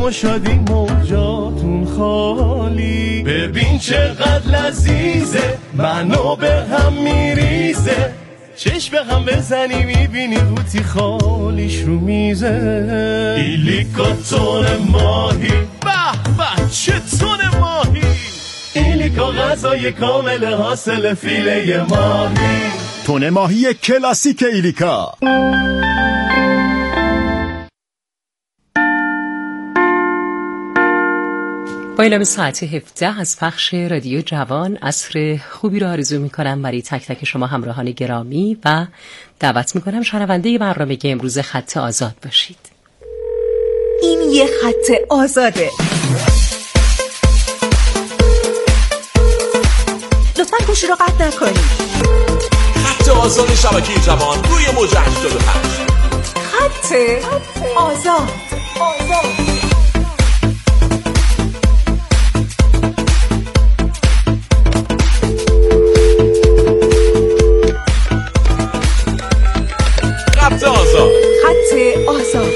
غم و شادی موجاتون خالی. ببین چقدر لذیذه، منو به هم میریزه. چشم به هم بزنی میبینی قوطی خالیش رو میزه. ایلیکا تون ماهی، به به چه تون ماهی. ایلیکا غذای کامل حاصل فیله ماهی. تون ماهی کلاسیک ایلیکا. با اعلام ساعت 17 از پخش رادیو جوان، عصر خوبی رو آرزو میکنم برای تک تک شما همراهان گرامی و دعوت میکنم شنونده برنامه امروز خط آزاد باشید. این یه خط آزاده. لطفاً گوشی رو قطع نکنید. خط آزاد شبکه جوان روی موج 85. خط آزاد. خط آزاد.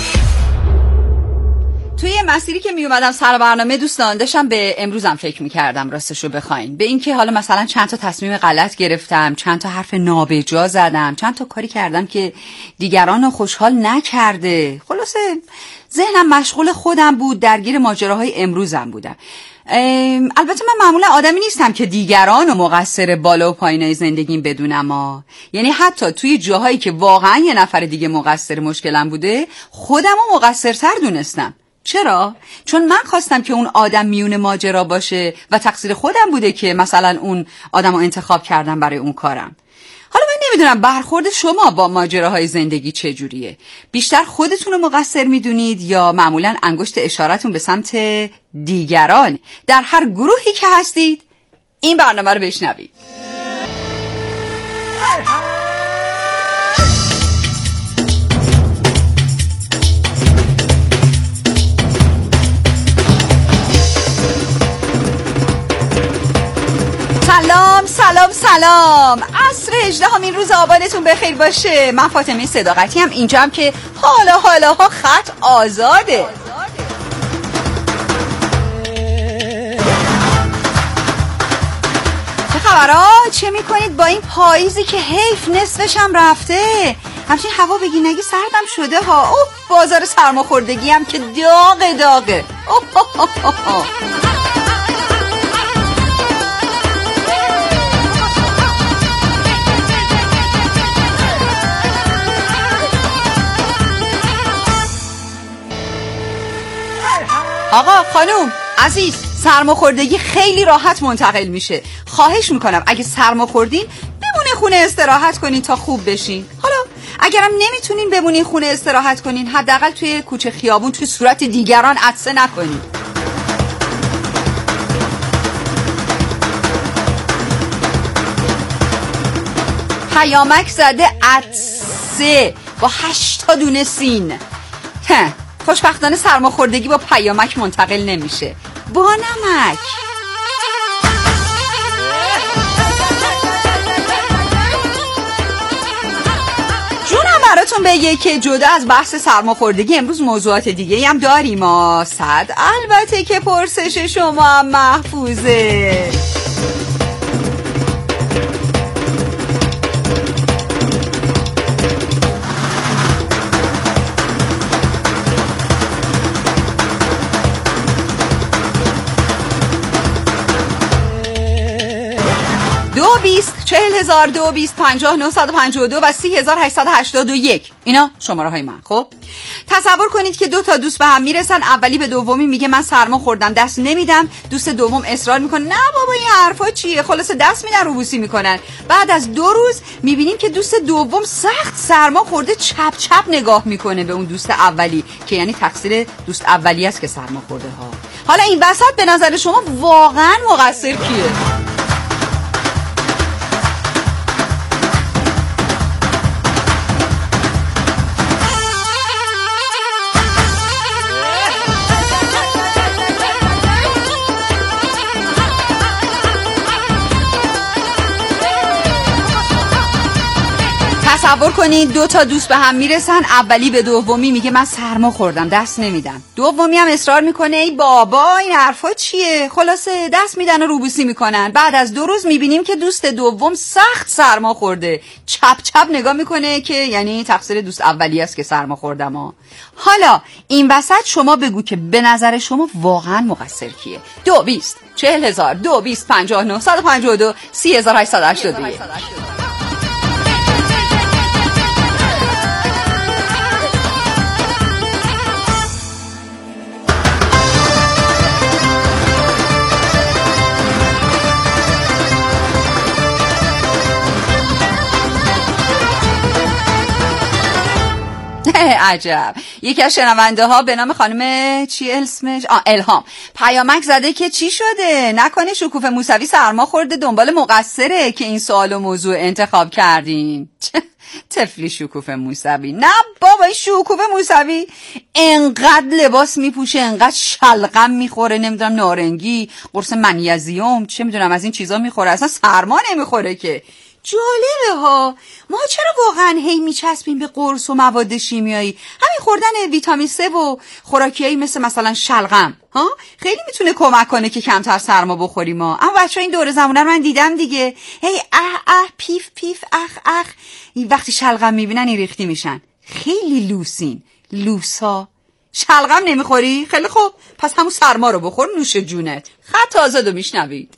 توی مسیری که می اومدم سر برنامه دوستان داشتم به امروزم فکر میکردم، راستشو بخواین، به این که حالا مثلا چند تا تصمیم غلط گرفتم، چند تا حرف نابجا زدم، چند تا کاری کردم که دیگران رو خوشحال نکرده. خلاصه ذهنم مشغول خودم بود، درگیر ماجراهای امروزم بودم. البته من معمولا آدمی نیستم که دیگران رو مقصر بالا و پایینای زندگیم بدونم یعنی حتی توی جاهایی که واقعا یه نفر دیگه مقصر مشکلم بوده خودم رو مقصرتر دونستم. چرا؟ چون من خواستم که اون آدم میون ماجرا باشه و تقصیر خودم بوده که مثلا اون آدم رو انتخاب کردم برای اون کارم. حالا من نمیدونم برخورد شما با ماجراهای زندگی چجوریه؟ بیشتر خودتون رو مقصر میدونید یا معمولا انگشت اشارتون به سمت دیگران؟ در هر گروهی که هستید این برنامه رو بشنوید. سلام سلام سلام. عصر 18 روز آبانتون بخیر باشه. من فاطمه صداقتی هم اینجام که حالا خط آزاده. چه خبرها؟ چه میکنید با این پاییزی که حیف نصفش هم رفته؟ همچین هوا بگی نگی سردم شده ها. اوه بازار سرماخوردگی هم که داغه. آقا خانوم عزیز، سرماخوردگی خیلی راحت منتقل میشه. خواهش میکنم اگه سرماخوردین بمونه خونه استراحت کنین تا خوب بشین. حالا اگرم نمیتونین بمونین خونه استراحت کنین، حداقل توی کوچه خیابون توی صورت دیگران عطسه نکنین. پیامک زده عطسه با 8 دونه سین. خوشبختانه سرماخوردگی با پیامک منتقل نمیشه، با نمک. جونم براتون بگه که جدا از بحث سرماخوردگی امروز موضوعات دیگه هم داریم البته که پرسش شما هم محفوظه. $20,000 220 و 30,881 اینا شماره های من. خب تصور کنید که 2 تا دوست به هم میرسن. اولی به دومی میگه من سرما خوردم دست نمیدم. دوست دوم اصرار میکنه نه بابا این حرفا چیه، خلاص دست میدن روبوسی میکنن. بعد از 2 روز میبینیم که دوست دوم سخت سرما خورده چپ نگاه میکنه به اون دوست اولی که یعنی تقصیر دوست اولی است که سرما خورده ها. حالا این وسط به نظر شما واقعا مقصر کیه؟ تصور کنید 2 تا دوست به هم میرسن، اولی به دومی میگه من سرما خوردم دست نمیدم، دومی هم اصرار میکنه ای بابا این حرفا چیه، خلاصه دست میدن و روبوسی میکنن. بعد از 2 روز میبینیم که دوست دوم سخت سرما خورده، چپ چپ نگاه میکنه که یعنی تقصیر دوست اولی است که سرما خوردم ها. حالا این وسط شما بگو که به نظر شما واقعا مقصر کیه؟ 220 40000 220 59 152 3881. عجب. یکی از شنونده ها به نام خانم چی اسمش الهام پیامک زده که چی شده نکنه شکوفه موسوی سرما خورده دنبال مقصره که این سوال و موضوع انتخاب کردین. طفلی شکوفه موسوی؟ نه بابا این شکوفه موسوی انقدر لباس میپوشه، انقدر شلغم میخوره، نمیدونم نارنگی، قرص منیزیم، چه میدونم از این چیزا میخوره، اصلا سرما نمیخوره که. جالبه ها، ما چرا واقعا هی میچسبیم به قرص و مواد شیمیایی؟ همین خوردن ویتامین C و خوراکیایی مثلا شلغم ها خیلی میتونه کمک کنه که کمتر سرما بخوریم ما. اما بچه‌ها این دور زمونه رو من دیدم دیگه، هی پیف پیف اخ این وقتی شلغم میبینن این ریختی میشن. خیلی لوسین لوسا. شلغم نمیخوری؟ خیلی خوب، پس همون سرما رو بخور، نوش جونت. خط آزادو میشنوید.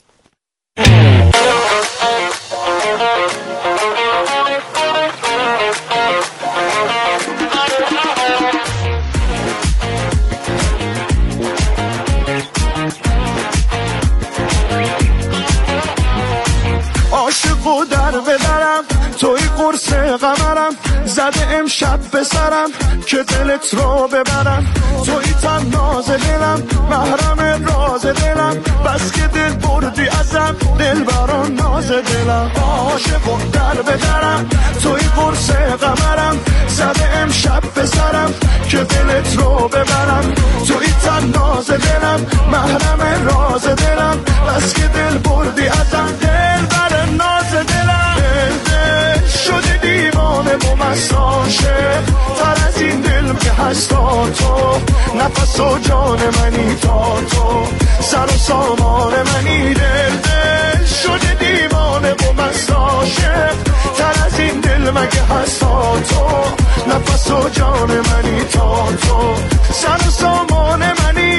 عاشقو در بدرم توی قرص قمرم، زده امشب به سرم که دلت رو ببرم، توی تن ناز دلم محرم راز دلم، بس که دل بردی ازم دل بران ناز دلم. عاشقو در بدرم توی قرص قمرم، زده امشب به سرم که دلت رو ببرم، توی تن ناز دلم محرم راز دلم، بس که دل بردی ازم دل بران ناز دلم. دل شده دیوانه با مساشه تر از این دل که هستا تو، نفس و جان منی تا تو، سر و سامان منی. دل شده دیوانه با مساشه تر از این دل مگه هستا تو، نفس و جان منی تا تو، سر و سامان منی.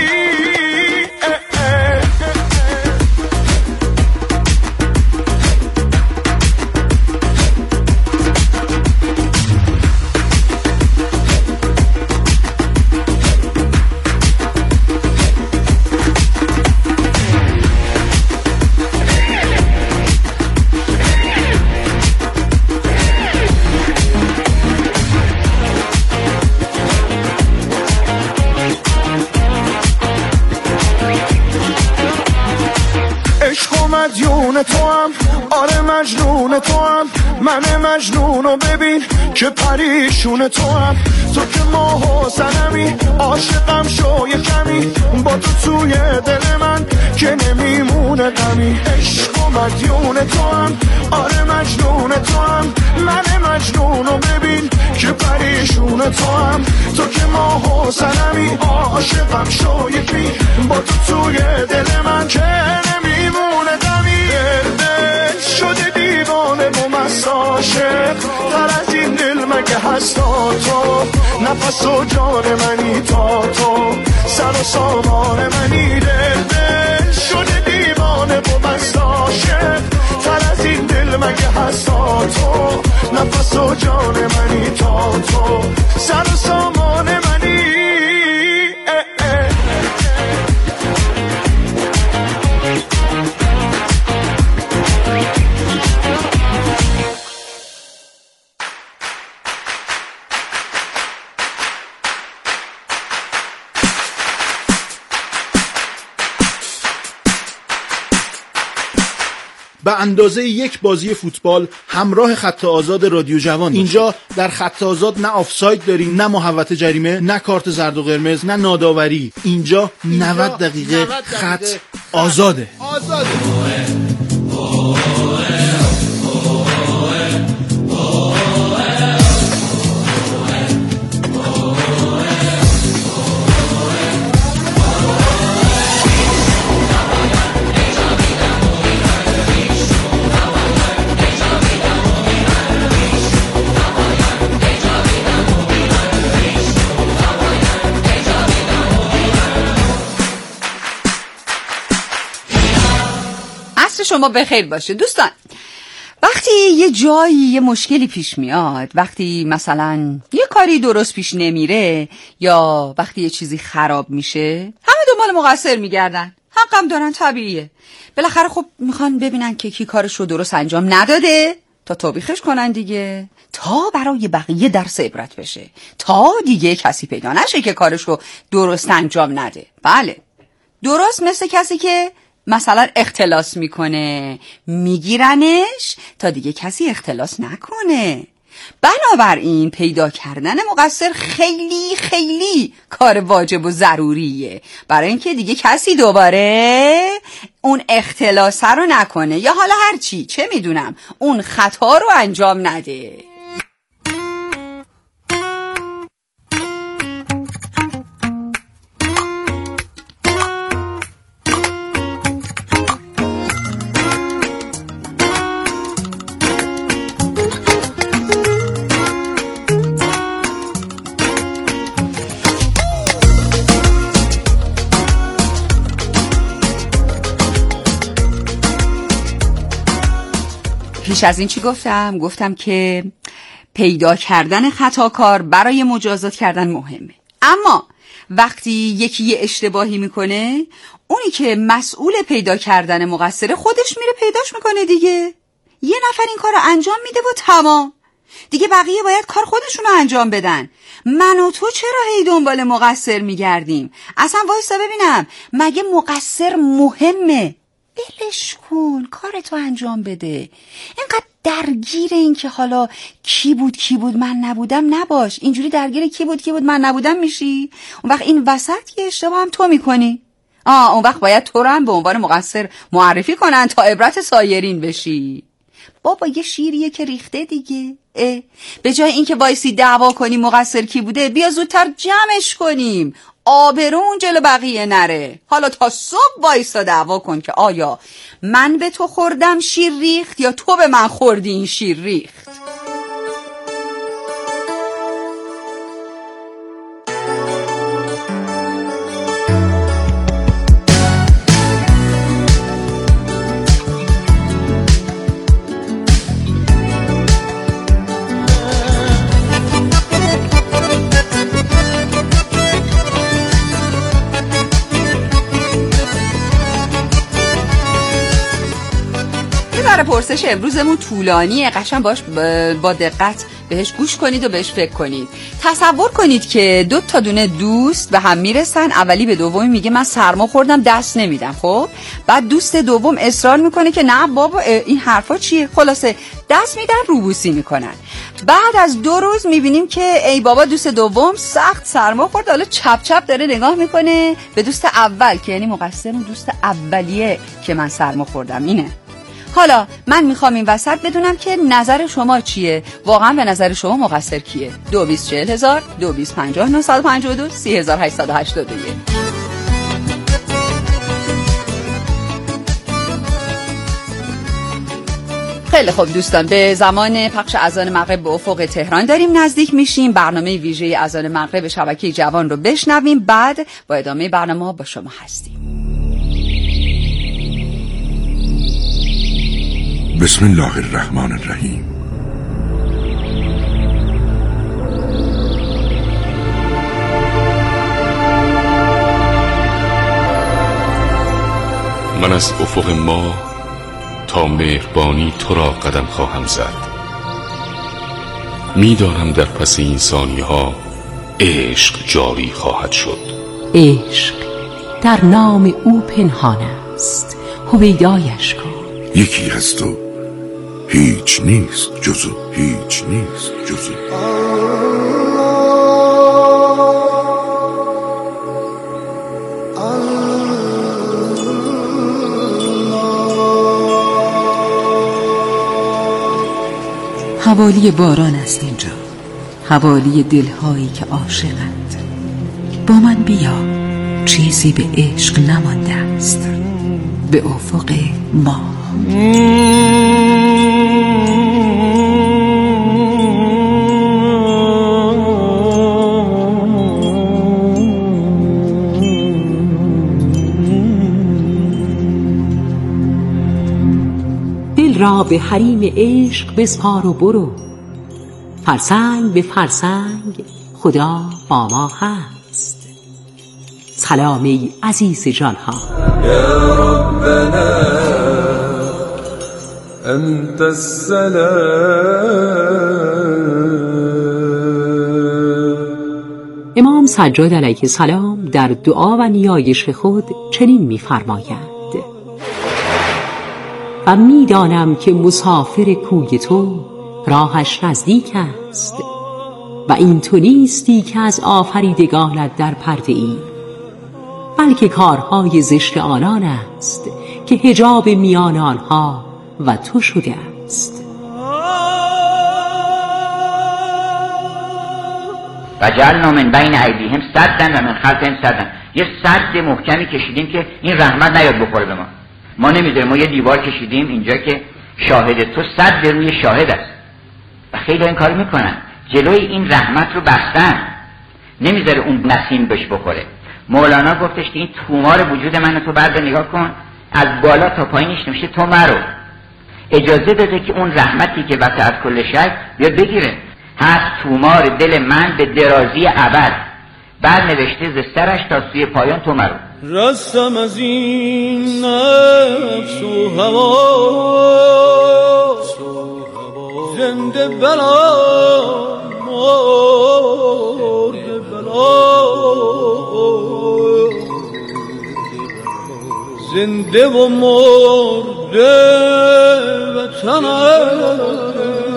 مدیون تو هم، آره مجنون تو هم، من مجنونو ببین که پریشون تو هم، تو که ماه و سنمی عاشقم شو یه کمی، با تو توی دل من که نمیمونه غمی. عشق و مدیون تو هم، آره مجنون تو هم، من مجنونو ببین که پریشون تو هم، تو که ماه و سنمی عاشقم شو یه کمی، با تو توی دل من که نمیمونه غمی. دل شده دیوانه با مساشه تر از این دل مگه هستا تو، نفس و جان منی تا تو، سر و سامان منی. دل شده دیوانه با مساشه تر از این دل مگه هستا تو، نفس و جان منی تا تو، سر و سامان منی. به اندازه یک بازی فوتبال همراه خط آزاد رادیو جوان. اینجا در خط آزاد نه آفساید داریم، نه محوطه جریمه، نه کارت زرد و قرمز، نه ناداوری. اینجا 90 دقیقه خط آزاده. شما بخیر باشه. دوستان، وقتی یه جایی یه مشکلی پیش میاد، وقتی مثلا یه کاری درست پیش نمیره یا وقتی یه چیزی خراب میشه، همه دنبال مقصر میگردن. حقم دارن، طبیعیه. بالاخره خب میخوان ببینن که کی کارش رو درست انجام نداده تا توبیخش کنن دیگه، تا برای بقیه درس عبرت بشه، تا دیگه کسی پیدا نشه که کارش رو درست انجام نده. بله، درست مثل کسی که مثلا اختلاس میکنه، میگیرنش تا دیگه کسی اختلاس نکنه. بنابراین پیدا کردن مقصر خیلی خیلی کار واجب و ضروریه، برای اینکه دیگه کسی دوباره اون اختلاسه رو نکنه یا حالا هرچی، چه میدونم، اون خطا رو انجام نده. پیش از این چی گفتم؟ گفتم که پیدا کردن خطاکار برای مجازات کردن مهمه، اما وقتی یکی یه اشتباهی میکنه، اونی که مسئول پیدا کردن مقصر خودش میره پیداش میکنه دیگه. یه نفر این کار رو انجام میده و تمام دیگه، بقیه باید کار خودشون رو انجام بدن. من و تو چرا هی دنبال مقصر میگردیم؟ اصلا وایسا ببینم، مگه مقصر مهمه؟ بلش کن، کارتو انجام بده. اینقدر درگیر این که حالا کی بود من نبودم نباش. اینجوری درگیر کی بود من نبودم میشی، اون وقت این وسط یه اشتباه هم تو میکنی. اون وقت باید تو رو هم به عنوان مقصر معرفی کنن تا عبرت سایرین بشی. بابا یه شیریه که ریخته دیگه. به جای اینکه وایسی دعوا کنی مقصر کی بوده، بیا زودتر جمعش کنیم، آبرون جلو بقیه نره. حالا تا صبح وایسا دعوا کن که آیا من به تو خوردم شیر ریخت یا تو به من خوردی این شیر ریخت. پرسش امروزمون طولانیه، قشنگ باش با دقت بهش گوش کنید و بهش فکر کنید. تصور کنید که 2 تا دونه دوست به هم میرسن، اولی به دومی میگه من سرما خوردم دست نمیدم. خب بعد دوست دوم اصرار میکنه که نه بابا این حرفا چیه، خلاصه دست میدن، روبوسی میکنن. بعد از 2 روز میبینیم که ای بابا دوست دوم سخت سرما خورد، حالا چپ چپ داره نگاه میکنه به دوست اول که یعنی مقصر اون دوست اولیه که من سرما خوردم اینه. حالا من میخوام این وسط بدونم که نظر شما چیه؟ واقعا به نظر شما مقصر کیه؟ 224000 2250 3881. خیلی خوب دوستان، به زمان پخش اذان مغرب به افق تهران داریم نزدیک میشیم. برنامه ویژه اذان مغرب شبکه جوان رو بشنویم، بعد با ادامه برنامه با شما هستیم. بسم الله الرحمن الرحیم. من از افق ما تا مهربانی تو را قدم خواهم زد. میدانم در پس این ثانیه‌ها عشق جاری خواهد شد. عشق در نام او پنهان است، هویدایش کن. یکی هست و هیچ نیست جزو، هیچ نیست جزو. حوالی باران است اینجا، حوالی دلهایی که عاشقند. با من بیا، چیزی به عشق نمانده است. به افق ما. را به حریم عشق بسپار و برو، فرسنگ به فرسنگ خدا با ما هست. سلام ای عزیز جانها. یا ربنا انت السلام. امام سجاد علیه السلام در دعا و نیایش خود چنین می‌فرمایند: و می‌دانم که مسافر کوی تو راهش نزدیک است و این تو نیستی که از آفریدگانت در پرده ای، بلکه کارهای زشت آنان است که حجاب میان آنها و تو شده است. و جعلنا من بین ایدیهم سدا و من خلفهم سدا. یه سد محکمی کشیدیم که این رحمت نیاد بخوره به ما نمیذاره. ما یه دیوار کشیدیم اینجا که شاهد تو، سد روی شاهد است و خیلی این کار میکنن، جلوی این رحمت رو بستن، نمیذاره اون نسیم بهش بخوره. مولانا گفتش که این تومار وجود من تو بعد نگاه کن، از بالا تا پایینش نمیشه تو مرو، اجازه داده که اون رحمتی که وسع از کل شی بیاد بگیره. هست تومار دل من به درازی ابد، بعد نوشته ز سرش تا سوی پایان تو مرو. رستم از این نفس و هوا، زنده بلا مرده بلا، زنده و مرده وطنم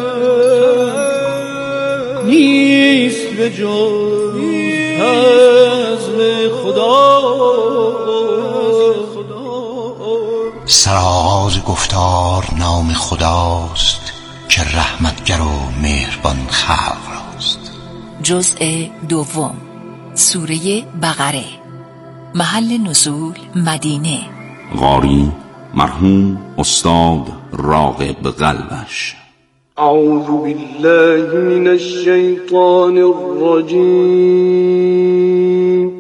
نیست به جز فضل خدا. سرآغاز گفتار نام خداست که رحمتگر و مهربان خلق راست. جزء دوم، سوره بقره. محل نزول مدینه. قاری مرحوم استاد راغب قلبش. اعوذ بالله من الشیطان الرجیم.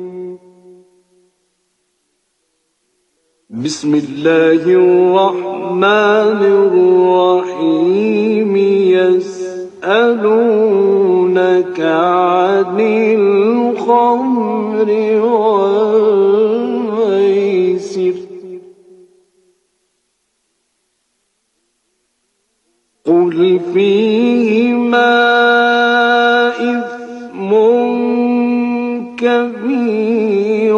بسم الله الرحمن الرحیم. يسألونك عن الخمر والميسر قل فيهما إثم كبير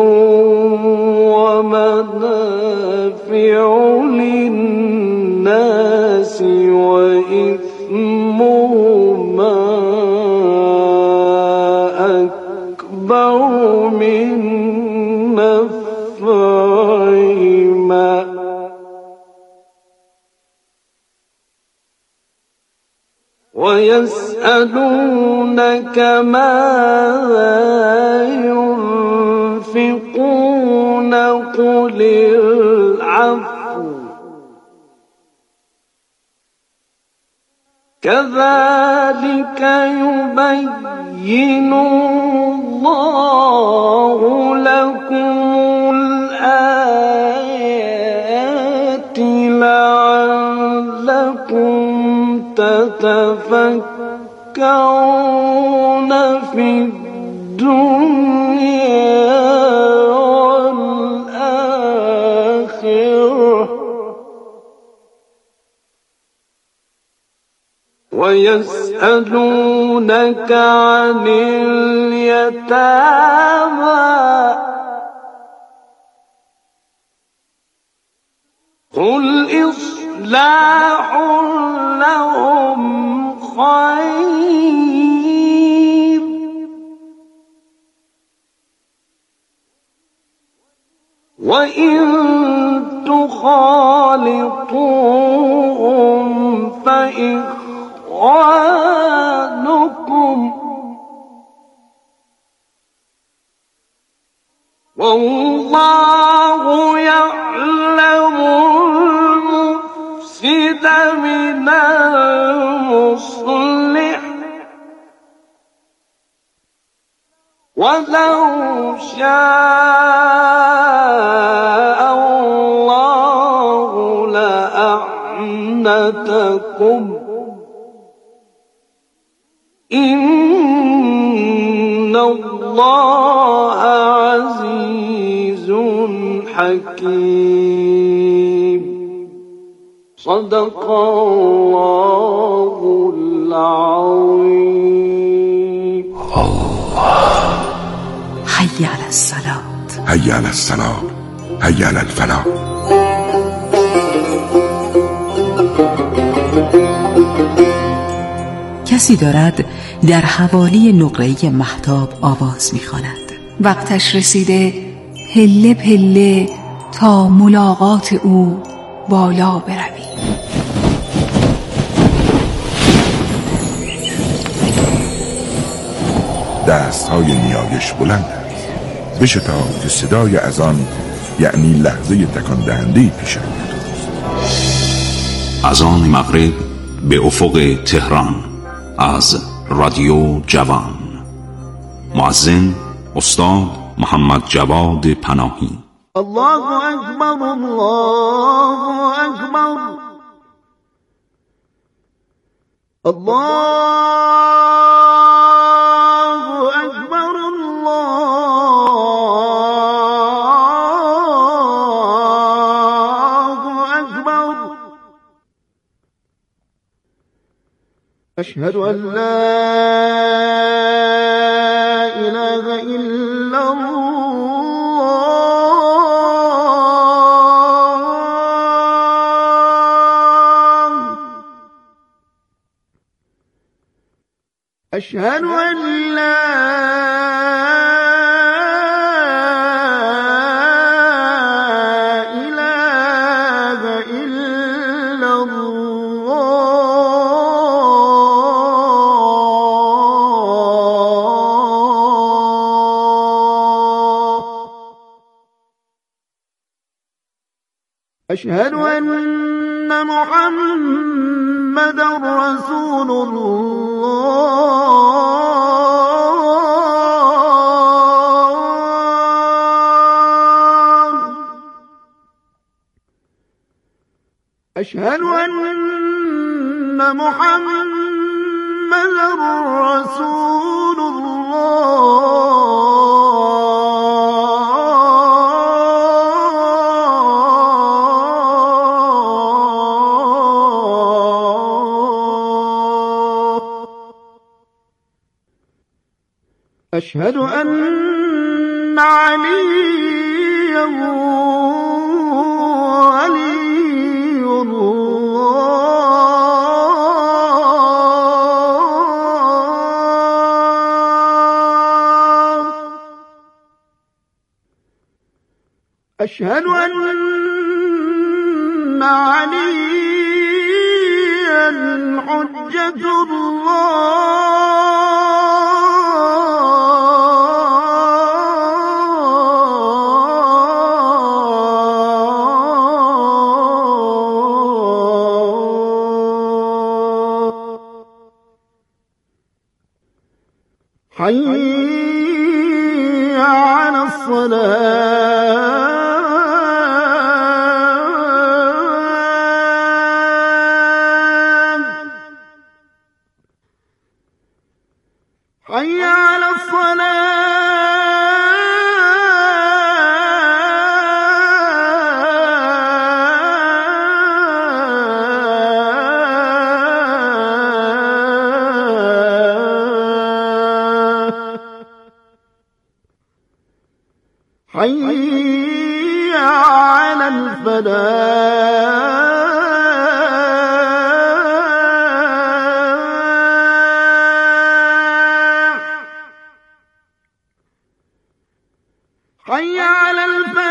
ومنافع للناس وإثمهما أكبر من نفعهما ويسألونك ماذا ينفقون قل العفو كذلك يبين الله لكم الآيات لعلكم تتفكرون في الدنيا والآخرة ويسألونك عن اليتامى قل إصلاح لهم خير وإن تخالطوهم فإخوانكم والله يعلم المفسد من المصلح ولو شاء الله لأعنتكم زينتكم إن الله عزيز حكيم صدق الله العظيم. حي على الصلاة، حي على الصلاة، حي على الفلاح. کسی دارد در حوالی نقره مهتاب آواز می‌خواند. وقتش رسیده پله پله تا ملاقات او بالا بروی. دستهای نیایش بلند است. بشتاب که صدای اذان یعنی لحظه تکان دهنده پیش روی توست. اذان مغرب به افق تهران از رادیو جوان. مؤذن استاد محمد جواد پناهی. الله اکبر، الله اکبر، الله اکبر، الله اکبر. اشهد ان لا اله الا أشهد أن لا إله إلا الله. أشهد أن محمدا رسول الله. أشهد أن محمدا رسول الله. أشهد أن عليا ولي الله. أشهد أن عليا حجة الله. حي على الصلاة. حي على حي على الفلاح. حي على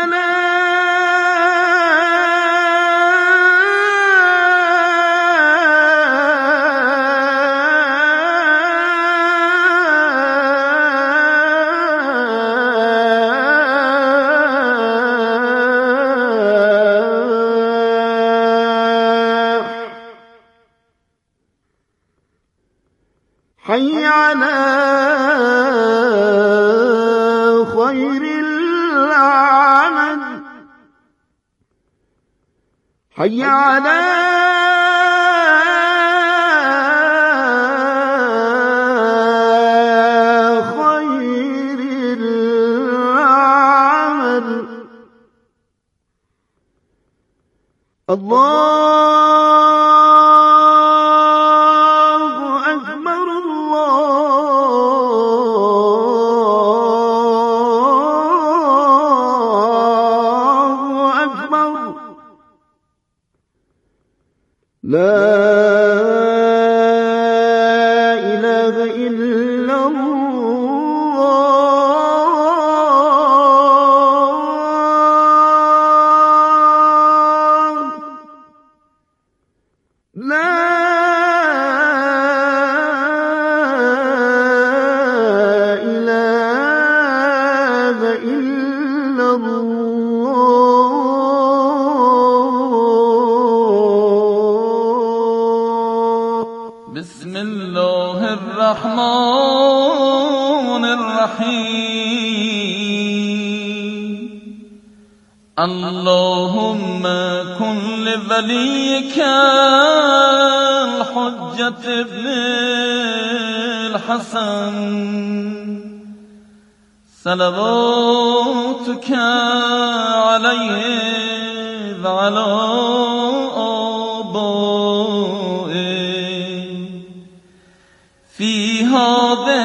حي على خير العمل. حي على بسم الله الرحمن الرحیم اللهم كن لوليك الحجة ابن الحسن صلواتك عليه وعلى في هذه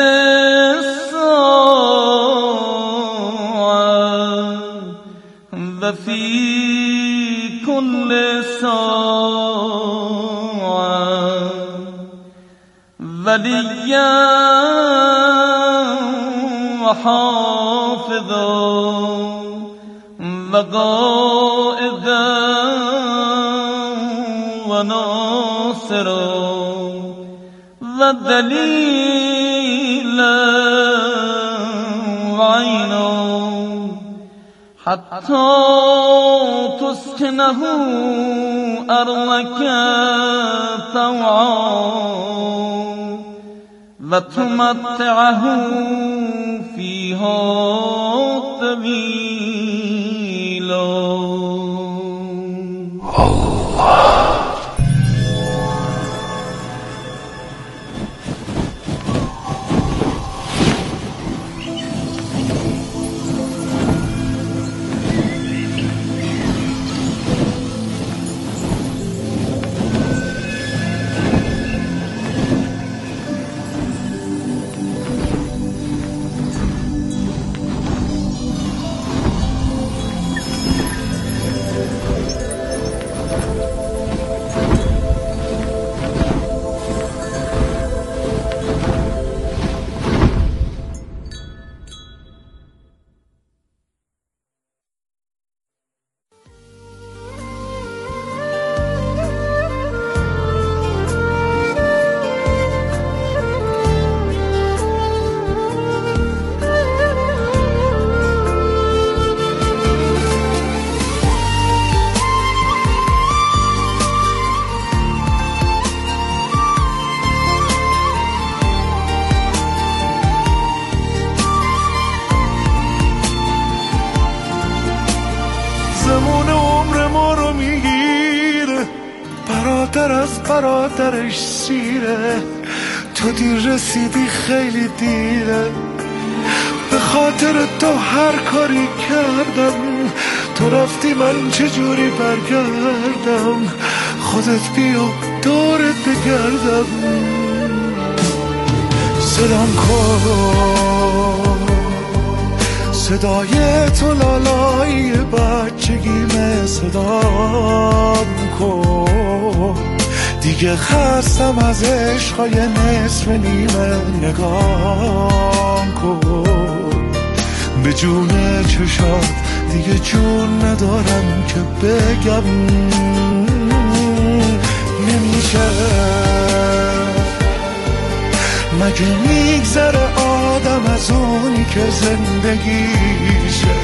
الساعة وفي كل ساعة وليا وحافظا وقائدا وناصرا ودليلا وعينا حتى تسكنه أرضك طوعا وتمتعه فيها طويلا. برادرش سیره تو دیر رسیدی خیلی دیره به خاطر تو هر کاری کردم تو رفتی من چجوری برگردم خودت بیا دورت بگردم صدام کن صدای تو لالایی بچگیمه صدام کن دیگه خستم از عشقای نصف نیمه نگام کن به جون چشات دیگه جون ندارم که بگم نمیشه مگه میگذره آدم از اونی که زندگیشه